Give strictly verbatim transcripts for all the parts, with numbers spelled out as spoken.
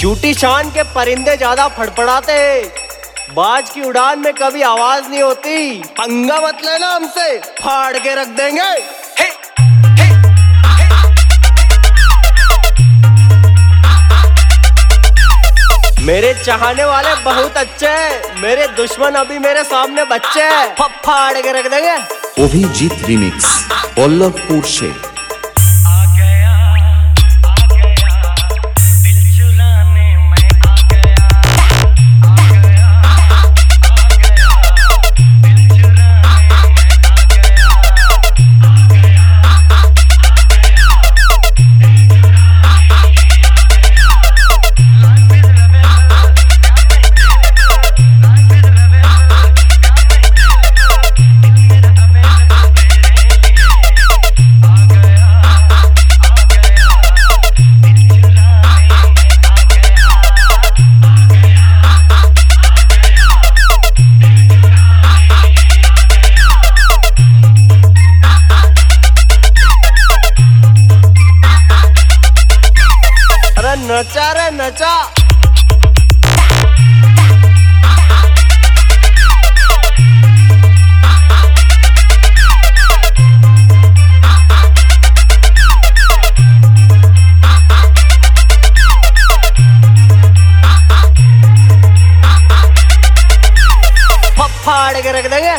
झूठी शान के परिंदे ज्यादा फड़फड़ाते हैं, बाज की उड़ान में कभी आवाज नहीं होती। पंगा मत लेना हमसे, फाड़ के रख देंगे। हे, हे, हे। मेरे चाहने वाले बहुत अच्छे हैं, मेरे दुश्मन अभी मेरे सामने बच्चे हैं, फाड़ के रख देंगे। अभिजीत रिमिक्स पल्लवपुर से। नचा रे नचा। फाड़ के रख देंगे।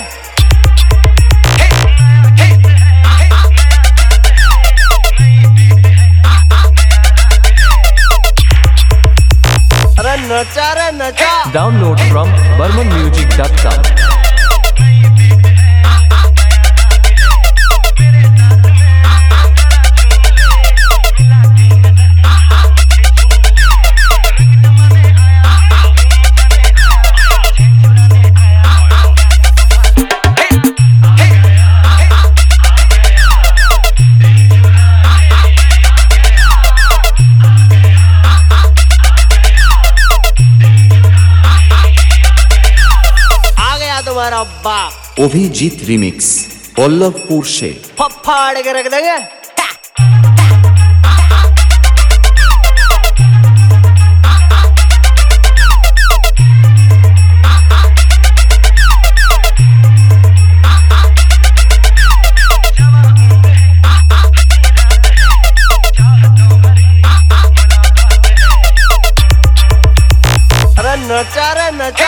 नचा रे नचा। Download from burman music dot com। तुम्हारा बाप। अभिजीत रिमिक्स पल्लवपुर से। फाड़ के रख देंगे। अरे नचा रे नचा।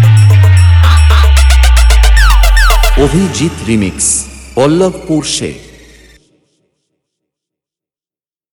अभिजीत रिमिक्स पल्लवपुर से।